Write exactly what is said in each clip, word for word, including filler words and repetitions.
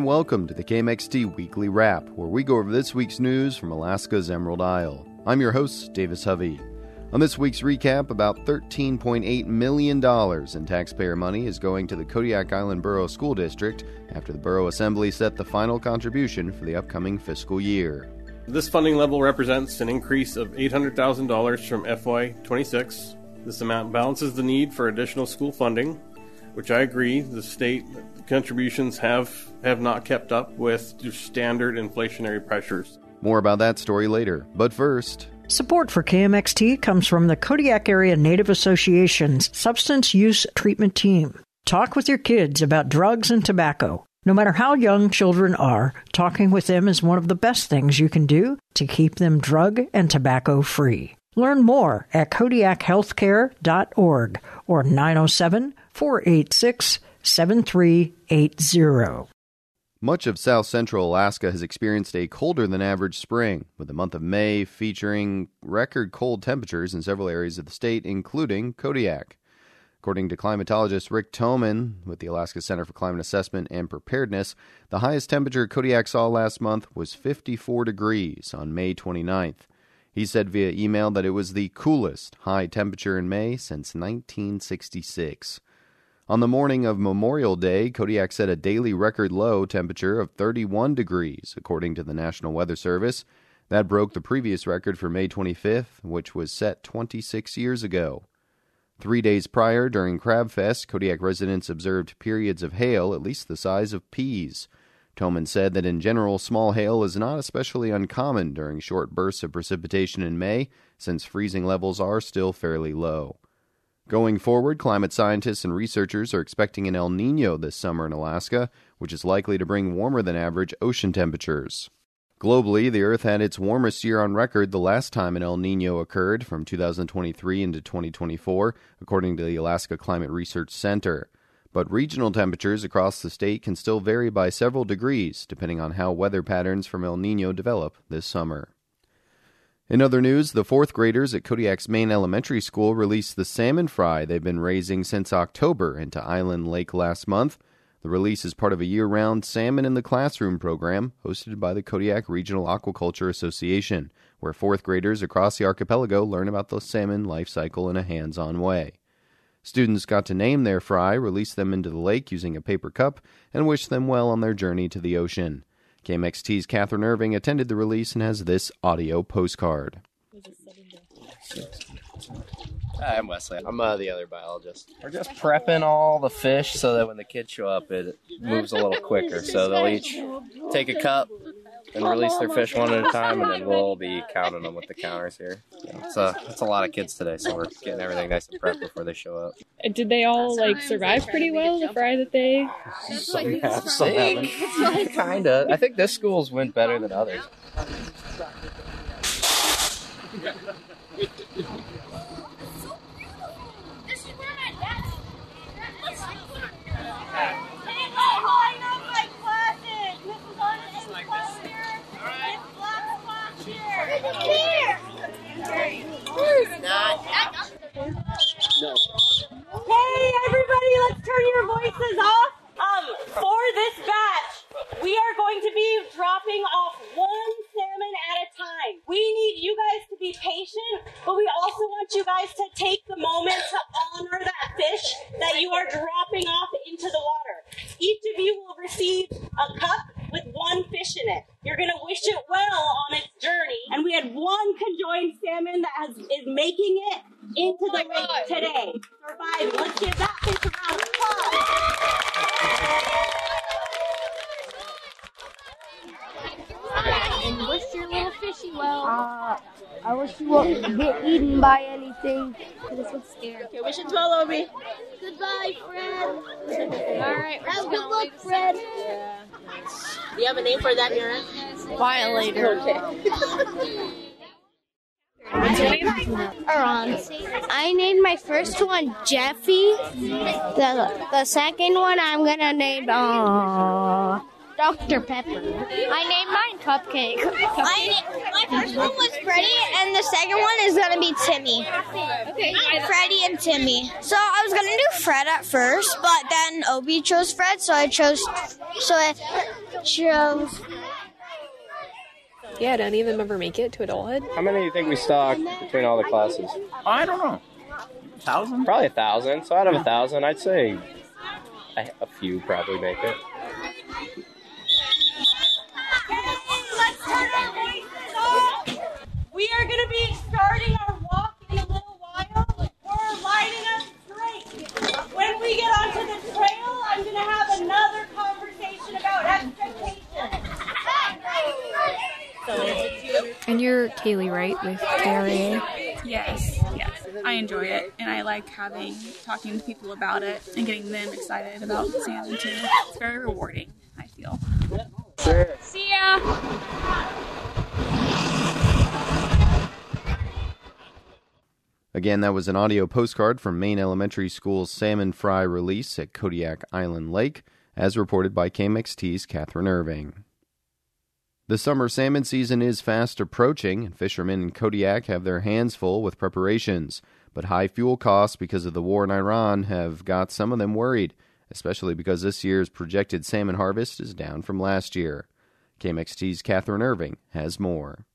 and welcome to the K M X T Weekly Wrap, where we go over this week's news from Alaska's Emerald Isle. I'm your host, Davis Hovey. On this week's recap, about thirteen point eight million dollars in taxpayer money is going to the Kodiak Island Borough School District after the Borough Assembly set the final contribution for the upcoming fiscal year. This funding level represents an increase of eight hundred thousand dollars from F Y twenty-six. This amount balances the need for additional school funding, which I agree the state contributions have, have not kept up with standard inflationary pressures. More about that story later, but first... Support for K M X T comes from the Kodiak Area Native Association's Substance Use Treatment Team. Talk with your kids about drugs and tobacco. No matter how young children are, talking with them is one of the best things you can do to keep them drug and tobacco free. Learn more at kodiak healthcare dot org or nine oh seven, four eight six, seven three eight zero. Much of south central Alaska has experienced a colder than average spring, with the month of May featuring record cold temperatures in several areas of the state, including Kodiak. According to climatologist Rick Toman with the Alaska Center for Climate Assessment and Preparedness, the highest temperature Kodiak saw last month was fifty-four degrees on May twenty-ninth. He said via email that it was the coolest high temperature in May since nineteen sixty-six. On the morning of Memorial Day, Kodiak set a daily record low temperature of thirty-one degrees, according to the National Weather Service. That broke the previous record for May twenty-fifth, which was set twenty-six years ago. Three days prior, during Crab Fest, Kodiak residents observed periods of hail at least the size of peas. Toman said that in general, small hail is not especially uncommon during short bursts of precipitation in May, since freezing levels are still fairly low. Going forward, climate scientists and researchers are expecting an El Niño this summer in Alaska, which is likely to bring warmer than average ocean temperatures. Globally, the Earth had its warmest year on record the last time an El Niño occurred, from two thousand twenty-three into twenty twenty-four, according to the Alaska Climate Research Center. But regional temperatures across the state can still vary by several degrees, depending on how weather patterns from El Niño develop this summer. In other news, the fourth graders at Kodiak's main elementary school released the salmon fry they've been raising since October into Island Lake last month. The release is part of a year-round Salmon in the Classroom program hosted by the Kodiak Regional Aquaculture Association, where fourth graders across the archipelago learn about the salmon life cycle in a hands-on way. Students got to name their fry, release them into the lake using a paper cup, and wish them well on their journey to the ocean. K M X T's Catherine Irving attended the release and has this audio postcard. Hi, I'm Wesley. I'm uh, the other biologist. We're just prepping all the fish so that when the kids show up, it moves a little quicker. So they'll each take a cup and release their fish one at a time, and then we'll be counting them with the counters here. It's a, it's a lot of kids today, so we're getting everything nice and prepped before they show up. Did they all, like, survive pretty well, the fry that they... Some have, some haven't. Kind of. I think this school's went better than others. No. Hey, everybody, let's turn your voices off. Um, for this batch, we are going to be dropping off one salmon at a time. We need you guys to be patient, but we also want you guys to take the moment to honor that fish that you are dropping off into the water. Each of you will receive a cup with one fish in it. You're going to wish it well on its journey. And we had one conjoined salmon that has, is making it into the lake today. Surviving. Let's give that fish a round of applause. And wish your little fishy well. Uh, I wish you won't get eaten by anything. This one's scared. Okay, wish it well, Obi. Goodbye, Fred. All right, we're Have just good gonna luck, leave this Fred. Yeah. Do you have a name for that, Mira? Violator. Okay. What's your name? Aron. I named my first one Jeffy. The the second one I'm gonna name uh Doctor Pepper. I named mine Cupcake. I, my first one was Freddie, and the second one is going to be Timmy. Okay. Freddie and Timmy. So I was going to do Fred at first, but then Obi chose Fred, so I chose, so I chose. Yeah, do any of them ever make it to adulthood? How many do you think we stock between all the classes? I don't know. A thousand? Probably a thousand. So out of a thousand, I'd say a, a few probably make it. Let's turn our voices off. We are going to be starting our walk in a little while. We're lining up straight. When we get onto the trail, I'm going to have another conversation about expectations. And you're Kaylee, right, with K R A A? Yes, yes. I enjoy it, and I like having, talking to people about it and getting them excited about salmon too. It's very rewarding, I feel. Sure. See ya! Again, that was an audio postcard from Maine Elementary School's salmon fry release at Kodiak Island Lake, as reported by K M X T's Catherine Irving. The summer salmon season is fast approaching, and fishermen in Kodiak have their hands full with preparations. But high fuel costs because of the war in Iran have got some of them worried, especially because this year's projected salmon harvest is down from last year. K M X T's Catherine Irving has more.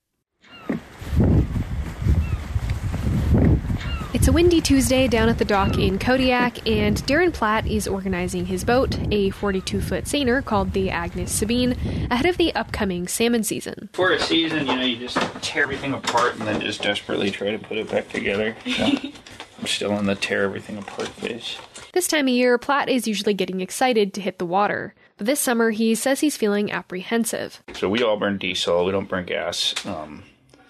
It's a windy Tuesday down at the dock in Kodiak, and Darren Platt is organizing his boat, a forty-two foot seiner called the Agnes Sabine, ahead of the upcoming salmon season. For a season, you know, you just tear everything apart and then just desperately try to put it back together. So I'm still in the tear everything apart phase. This time of year, Platt is usually getting excited to hit the water. But this summer, he says he's feeling apprehensive. So we all burn diesel, we don't burn gas. Um,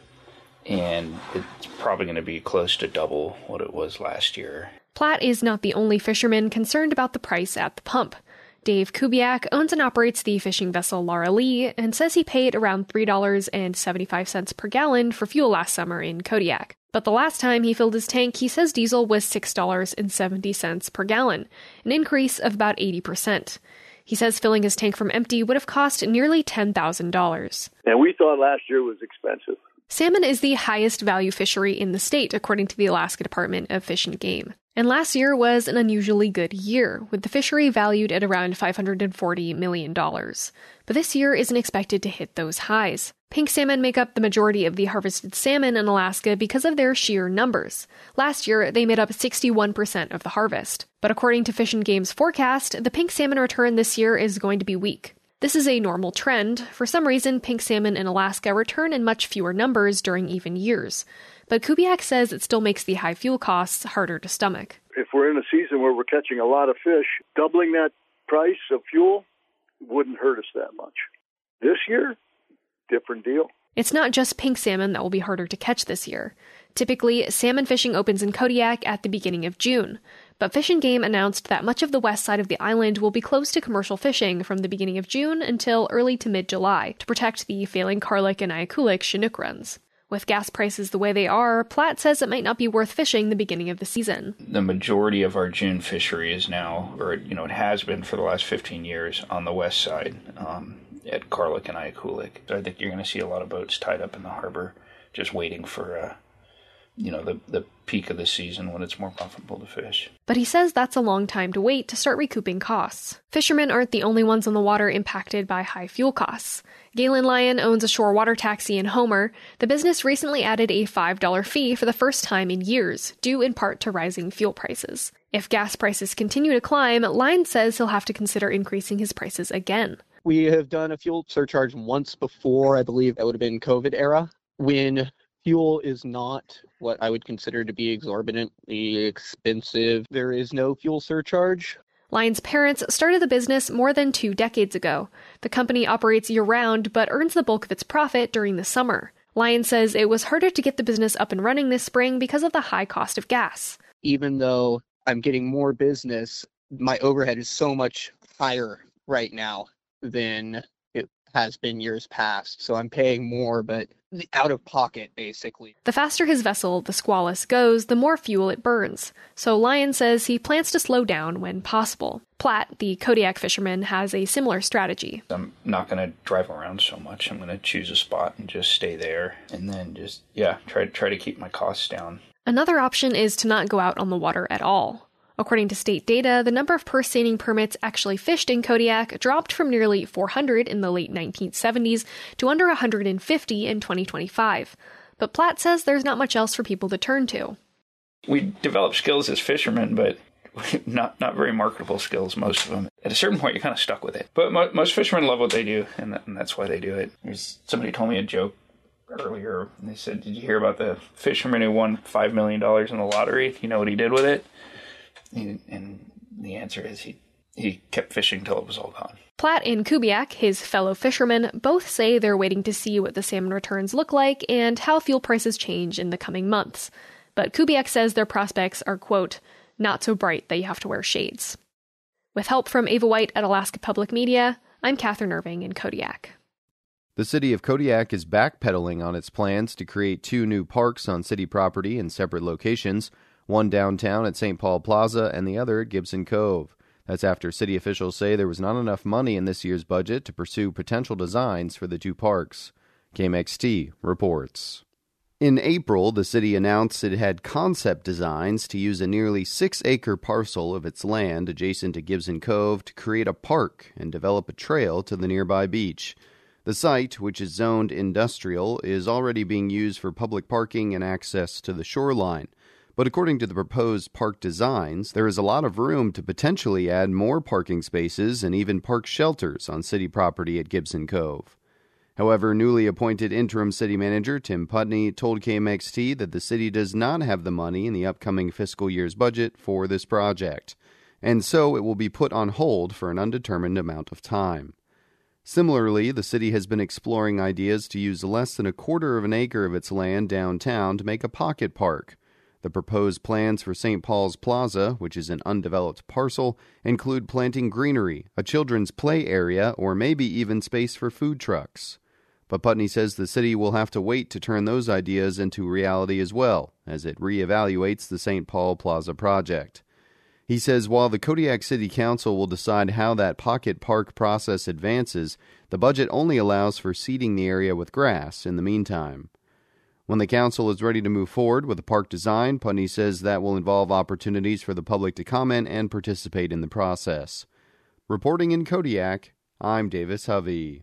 and it's probably going to be close to double what it was last year. Platt is not the only fisherman concerned about the price at the pump. Dave Kubiak owns and operates the fishing vessel Laura Lee and says he paid around three dollars and seventy-five cents per gallon for fuel last summer in Kodiak. But the last time he filled his tank, he says diesel was six dollars and seventy cents per gallon, an increase of about eighty percent. He says filling his tank from empty would have cost nearly ten thousand dollars. And we thought last year was expensive. Salmon is the highest value fishery in the state, according to the Alaska Department of Fish and Game. And last year was an unusually good year, with the fishery valued at around five hundred forty million dollars. But this year isn't expected to hit those highs. Pink salmon make up the majority of the harvested salmon in Alaska because of their sheer numbers. Last year, they made up sixty-one percent of the harvest. But according to Fish and Game's forecast, the pink salmon return this year is going to be weak. This is a normal trend. For some reason, pink salmon in Alaska return in much fewer numbers during even years. But Kubiak says it still makes the high fuel costs harder to stomach. If we're in a season where we're catching a lot of fish, doubling that price of fuel wouldn't hurt us that much. This year, different deal. It's not just pink salmon that will be harder to catch this year. Typically, salmon fishing opens in Kodiak at the beginning of June. But Fish and Game announced that much of the west side of the island will be closed to commercial fishing from the beginning of June until early to mid-July to protect the failing Karlik and Ayakulik Chinook runs. With gas prices the way they are, Platt says it might not be worth fishing the beginning of the season. The majority of our June fishery is now, or you know, it has been for the last fifteen years on the west side um, at Karlik and Ayakulik. So I think you're going to see a lot of boats tied up in the harbor just waiting for uh, you know, the, the peak of the season when it's more profitable to fish. But he says that's a long time to wait to start recouping costs. Fishermen aren't the only ones on the water impacted by high fuel costs. Galen Lyon owns a shore water taxi in Homer. The business recently added a five dollars fee for the first time in years, due in part to rising fuel prices. If gas prices continue to climb, Lyon says he'll have to consider increasing his prices again. We have done a fuel surcharge once before. I believe that would have been COVID era, when fuel is not what I would consider to be exorbitantly expensive. There is no fuel surcharge. Lyon's parents started the business more than two decades ago. The company operates year-round, but earns the bulk of its profit during the summer. Lyon says it was harder to get the business up and running this spring because of the high cost of gas. Even though I'm getting more business, my overhead is so much higher right now than it has been years past. So I'm paying more, but out of pocket, basically. The faster his vessel, the Squalus, goes, the more fuel it burns. So Lyon says he plans to slow down when possible. Platt, the Kodiak fisherman, has a similar strategy. I'm not going to drive around so much. I'm going to choose a spot and just stay there, and then just, yeah, try, try to keep my costs down. Another option is to not go out on the water at all. According to state data, the number of purse seining permits actually fished in Kodiak dropped from nearly four hundred in the late nineteen seventies to under one hundred fifty in twenty twenty-five. But Platt says there's not much else for people to turn to. We develop skills as fishermen, but not not very marketable skills, most of them. At a certain point, you're kind of stuck with it. But mo- most fishermen love what they do, and, that, and that's why they do it. There's, somebody told me a joke earlier, and they said, did you hear about the fisherman who won five million dollars in the lottery? You know what he did with it? And the answer is he, he kept fishing till it was all gone. Platt and Kubiak, his fellow fishermen, both say they're waiting to see what the salmon returns look like and how fuel prices change in the coming months. But Kubiak says their prospects are, quote, not so bright that you have to wear shades. With help from Ava White at Alaska Public Media, I'm Catherine Irving in Kodiak. The city of Kodiak is backpedaling on its plans to create two new parks on city property in separate locations, one downtown at Saint Paul Plaza and the other at Gibson Cove. That's after city officials say there was not enough money in this year's budget to pursue potential designs for the two parks. K M X T reports. In April, the city announced it had concept designs to use a nearly six-acre parcel of its land adjacent to Gibson Cove to create a park and develop a trail to the nearby beach. The site, which is zoned industrial, is already being used for public parking and access to the shoreline. But according to the proposed park designs, there is a lot of room to potentially add more parking spaces and even park shelters on city property at Gibson Cove. However, newly appointed interim city manager Tim Putney told K M X T that the city does not have the money in the upcoming fiscal year's budget for this project, and so it will be put on hold for an undetermined amount of time. Similarly, the city has been exploring ideas to use less than a quarter of an acre of its land downtown to make a pocket park. The proposed plans for Saint Paul's Plaza, which is an undeveloped parcel, include planting greenery, a children's play area, or maybe even space for food trucks. But Putney says the city will have to wait to turn those ideas into reality as well, as it reevaluates the Saint Paul Plaza project. He says while the Kodiak City Council will decide how that pocket park process advances, the budget only allows for seeding the area with grass in the meantime. When the council is ready to move forward with a park design, Putney says that will involve opportunities for the public to comment and participate in the process. Reporting in Kodiak, I'm Davis Hovey.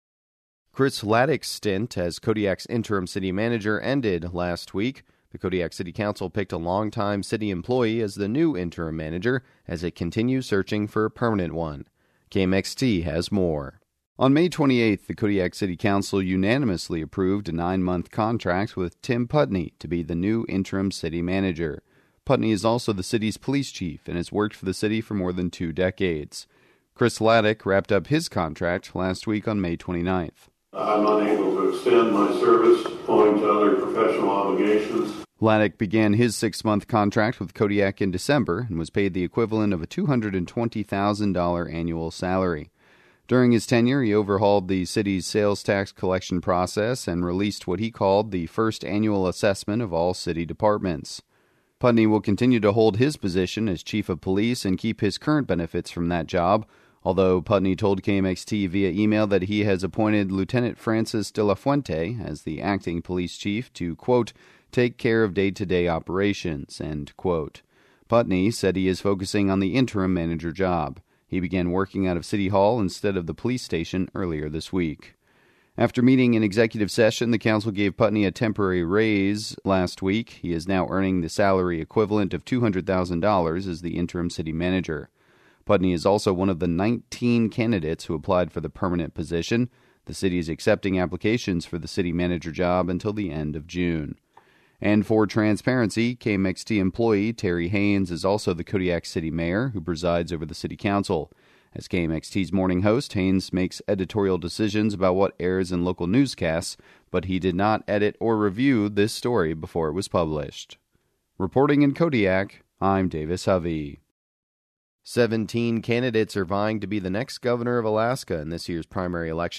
Chris Laddick's stint as Kodiak's interim city manager ended last week. The Kodiak City Council picked a longtime city employee as the new interim manager as it continues searching for a permanent one. K M X T has more. On May twenty-eighth, the Kodiak City Council unanimously approved a nine-month contract with Tim Putney to be the new interim city manager. Putney is also the city's police chief and has worked for the city for more than two decades. Chris Laddick wrapped up his contract last week on May twenty-ninth. I'm unable to extend my service owing to other professional obligations. Laddick began his six-month contract with Kodiak in December and was paid the equivalent of a two hundred twenty thousand dollars annual salary. During his tenure, he overhauled the city's sales tax collection process and released what he called the first annual assessment of all city departments. Putney will continue to hold his position as chief of police and keep his current benefits from that job, although Putney told K M X T via email that he has appointed Lieutenant Francis De La Fuente as the acting police chief to, quote, take care of day-to-day operations, end quote. Putney said he is focusing on the interim manager job. He began working out of City Hall instead of the police station earlier this week. After meeting in executive session, the council gave Putney a temporary raise last week. He is now earning the salary equivalent of two hundred thousand dollars as the interim city manager. Putney is also one of the nineteen candidates who applied for the permanent position. The city is accepting applications for the city manager job until the end of June. And for transparency, K M X T employee Terry Haynes is also the Kodiak City Mayor who presides over the City Council. As K M X T's morning host, Haynes makes editorial decisions about what airs in local newscasts, but he did not edit or review this story before it was published. Reporting in Kodiak, I'm Davis Hovey. Seventeen candidates are vying to be the next governor of Alaska in this year's primary election.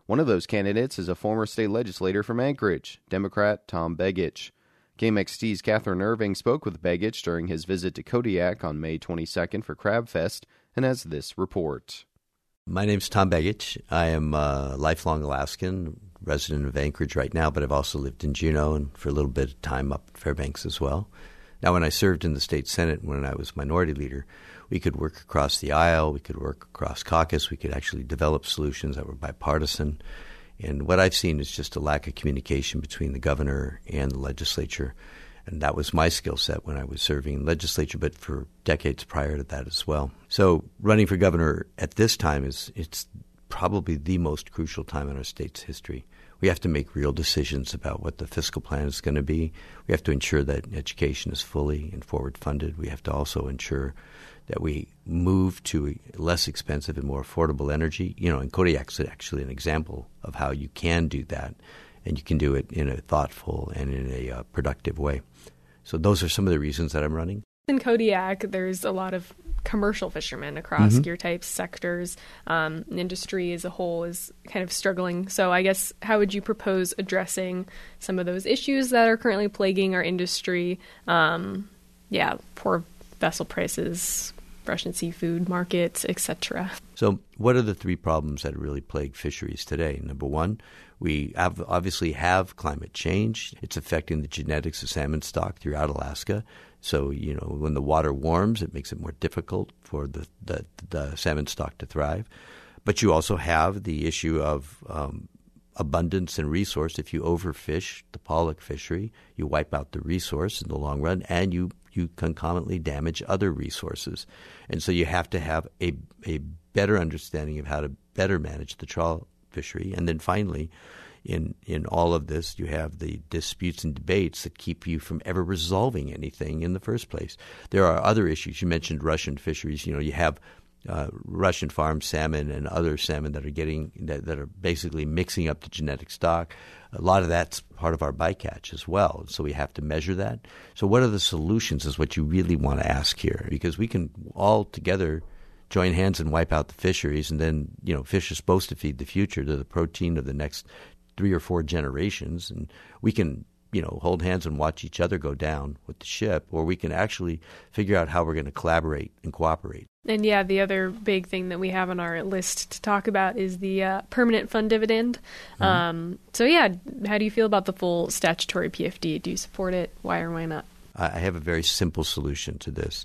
One of those candidates is a former state legislator from Anchorage, Democrat Tom Begich. K M X T's Catherine Irving spoke with Begich during his visit to Kodiak on May twenty-second for Crab Fest and has this report. My name's Tom Begich. I am a lifelong Alaskan, resident of Anchorage right now, but I've also lived in Juneau and for a little bit of time up at Fairbanks as well. Now, when I served in the state Senate, when I was minority leader, we could work across the aisle, we could work across caucus, we could actually develop solutions that were bipartisan. And what I've seen is just a lack of communication between the governor and the legislature. And that was my skill set when I was serving in the legislature, but for decades prior to that as well. So running for governor at this time is it's probably the most crucial time in our state's history. We have to make real decisions about what the fiscal plan is going to be. We have to ensure that education is fully and forward funded. We have to also ensure that we move to less expensive and more affordable energy. You know, and Kodiak's actually an example of how you can do that, and you can do it in a thoughtful and in a uh, productive way. So those are some of the reasons that I'm running. In Kodiak, there's a lot of commercial fishermen across Mm-hmm. gear types, sectors. Um, industry as a whole is kind of struggling. So I guess how would you propose addressing some of those issues that are currently plaguing our industry? Um, yeah, poor vessel prices, Russian seafood markets, et cetera. So what are the three problems that really plague fisheries today? Number one, we have, obviously have climate change. It's affecting the genetics of salmon stock throughout Alaska. So, you know, when the water warms, it makes it more difficult for the, the, the salmon stock to thrive. But you also have the issue of um, abundance and resource. If you overfish the pollock fishery, you wipe out the resource in the long run, and you you concomitantly damage other resources. And so you have to have a a better understanding of how to better manage the trawl fishery. And then finally, in in all of this, you have the disputes and debates that keep you from ever resolving anything in the first place. There are other issues. You mentioned Russian fisheries. You know, you have uh, Russian farmed salmon and other salmon that are getting that, that are basically mixing up the genetic stock. A lot of that's part of our bycatch as well. So we have to measure that. So what are the solutions is what you really want to ask here, because we can all together join hands and wipe out the fisheries, and then, you know, fish are supposed to feed the future, to the protein of the next three or four generations, and we can, you know, hold hands and watch each other go down with the ship, or we can actually figure out how we're going to collaborate and cooperate. And yeah, the other big thing that we have on our list to talk about is the uh, permanent fund dividend. Mm-hmm. Um, so yeah, how do you feel about the full statutory P F D? Do you support it? Why or why not? I have a very simple solution to this.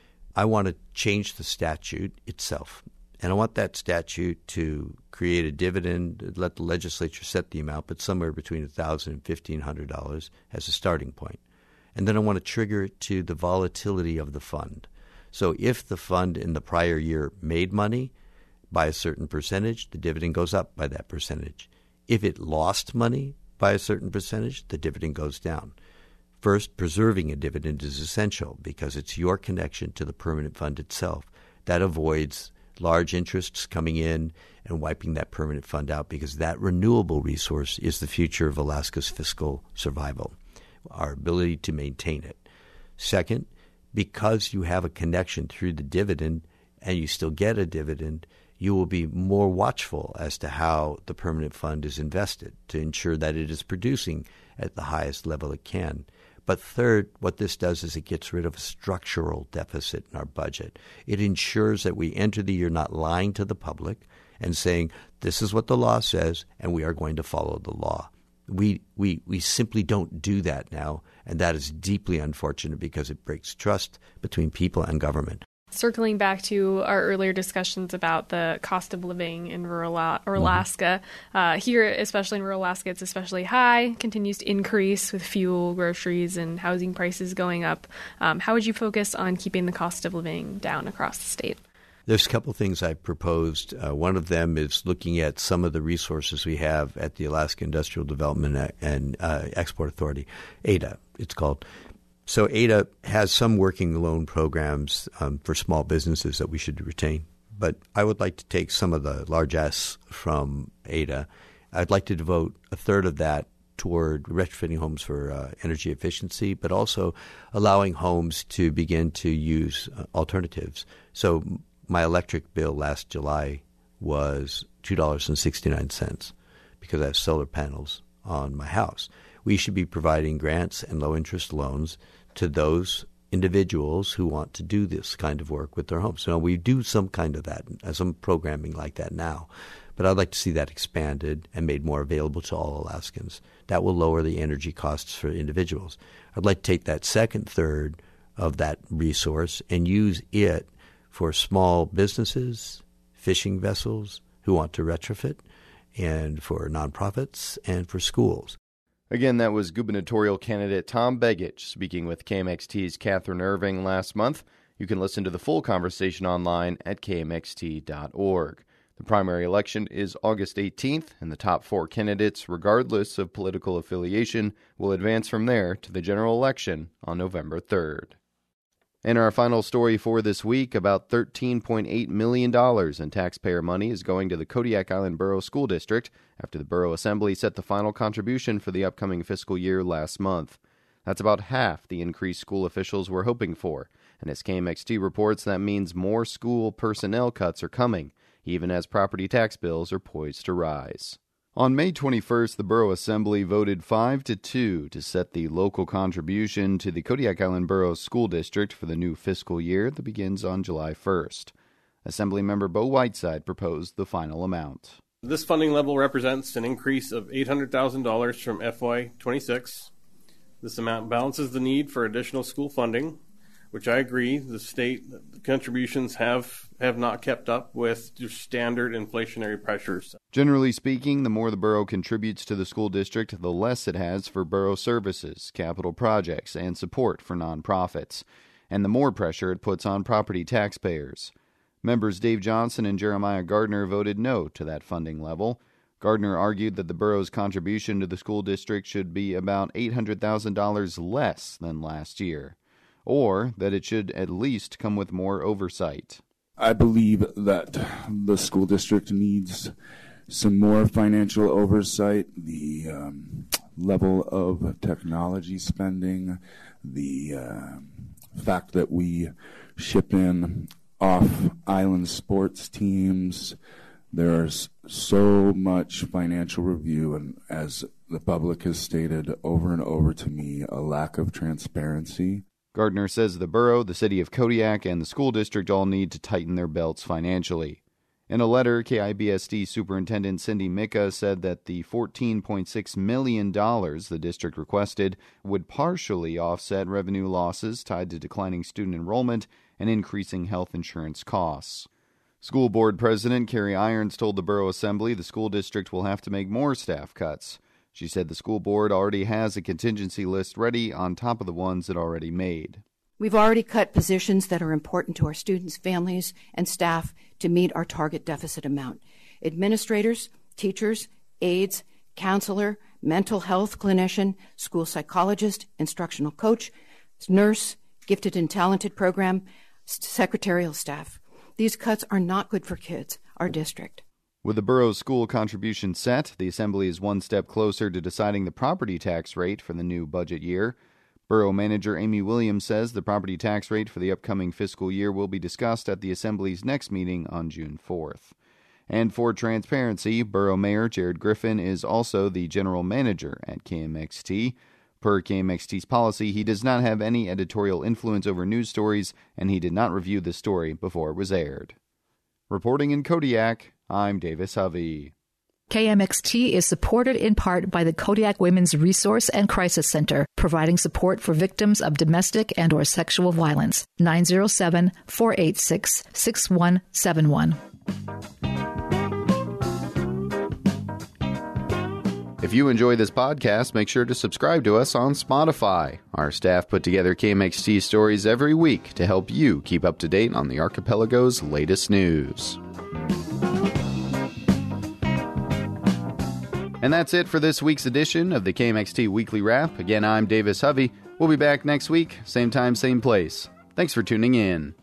I want to change the statute itself. And I want that statute to create a dividend, let the legislature set the amount, but somewhere between one thousand dollars and fifteen hundred dollars as a starting point. And then I want to trigger it to the volatility of the fund. So if the fund in the prior year made money by a certain percentage, the dividend goes up by that percentage. If it lost money by a certain percentage, the dividend goes down. First, preserving a dividend is essential because it's your connection to the permanent fund itself. That avoids large interests coming in and wiping that permanent fund out, because that renewable resource is the future of Alaska's fiscal survival, our ability to maintain it. Second, because you have a connection through the dividend and you still get a dividend, you will be more watchful as to how the permanent fund is invested to ensure that it is producing at the highest level it can. But third, what this does is it gets rid of a structural deficit in our budget. It ensures that we enter the year not lying to the public and saying, this is what the law says, and we are going to follow the law. We we we simply don't do that now, and that is deeply unfortunate because it breaks trust between people and government. Circling back to our earlier discussions about the cost of living in rural or Alaska, uh, here, especially in rural Alaska, it's especially high, continues to increase with fuel, groceries, and housing prices going up. Um, how would you focus on keeping the cost of living down across the state? There's a couple things I've proposed. Uh, one of them is looking at some of the resources we have at the Alaska Industrial Development and uh, Export Authority, A D A, it's called. So A D A has some working loan programs um, for small businesses that we should retain. But I would like to take some of the largesse from A D A. I'd like to devote a third of that toward retrofitting homes for uh, energy efficiency, but also allowing homes to begin to use uh, alternatives. So my electric bill last July was two dollars and sixty-nine cents. because I have solar panels on my house. We should be providing grants and low-interest loans to those individuals who want to do this kind of work with their homes. So we do some kind of that, some programming like that now. But I'd like to see that expanded and made more available to all Alaskans. That will lower the energy costs for individuals. I'd like to take that second third of that resource and use it for small businesses, fishing vessels who want to retrofit, and for nonprofits and for schools. Again, that was gubernatorial candidate Tom Begich speaking with K M X T's Catherine Irving last month. You can listen to the full conversation online at K M X T dot org. The primary election is August eighteenth, and the top four candidates, regardless of political affiliation, will advance from there to the general election on November third. And our final story for this week, about thirteen point eight million dollars in taxpayer money is going to the Kodiak Island Borough School District after the Borough Assembly set the final contribution for the upcoming fiscal year last month. That's about half the increase school officials were hoping for, and as K M X T reports, that means more school personnel cuts are coming, even as property tax bills are poised to rise. On May twenty-first, the Borough Assembly voted five to two to set the local contribution to the Kodiak Island Borough School District for the new fiscal year that begins on July first. Assemblymember Bo Whiteside proposed the final amount. This funding level represents an increase of eight hundred thousand dollars from F Y twenty-six. This amount balances the need for additional school funding, which I agree the state contributions have, have not kept up with standard inflationary pressures. Generally speaking, the more the borough contributes to the school district, the less it has for borough services, capital projects, and support for nonprofits, and the more pressure it puts on property taxpayers. Members Dave Johnson and Jeremiah Gardner voted no to that funding level. Gardner argued that the borough's contribution to the school district should be about eight hundred thousand dollars less than last year, or that it should at least come with more oversight. I believe that the school district needs some more financial oversight, the um, level of technology spending, the uh, fact that we ship in off-island sports teams. There's so much financial review, and as the public has stated over and over to me, a lack of transparency. Gardner says the borough, the city of Kodiak, and the school district all need to tighten their belts financially. In a letter, K I B S D Superintendent Cindy Micka said that the fourteen point six million dollars the district requested would partially offset revenue losses tied to declining student enrollment and increasing health insurance costs. School Board President Carrie Irons told the Borough Assembly the school district will have to make more staff cuts. She said the school board already has a contingency list ready on top of the ones it already made. We've already cut positions that are important to our students, families, and staff to meet our target deficit amount. Administrators, teachers, aides, counselor, mental health clinician, school psychologist, instructional coach, nurse, gifted and talented program, secretarial staff. These cuts are not good for kids, our district. With the borough's school contribution set, the Assembly is one step closer to deciding the property tax rate for the new budget year. Borough Manager Amy Williams says the property tax rate for the upcoming fiscal year will be discussed at the Assembly's next meeting on June fourth. And for transparency, Borough Mayor Jared Griffin is also the general manager at K M X T. Per K M X T's policy, he does not have any editorial influence over news stories, and he did not review the story before it was aired. Reporting in Kodiak, I'm Davis Hovey. K M X T is supported in part by the Kodiak Women's Resource and Crisis Center, providing support for victims of domestic and or sexual violence. nine oh seven, four eight six, six one seven one. If you enjoy this podcast, make sure to subscribe to us on Spotify. Our staff put together K M X T stories every week to help you keep up to date on the archipelago's latest news. And that's it for this week's edition of the K M X T Weekly Wrap. Again, I'm Davis Hovey. We'll be back next week, same time, same place. Thanks for tuning in.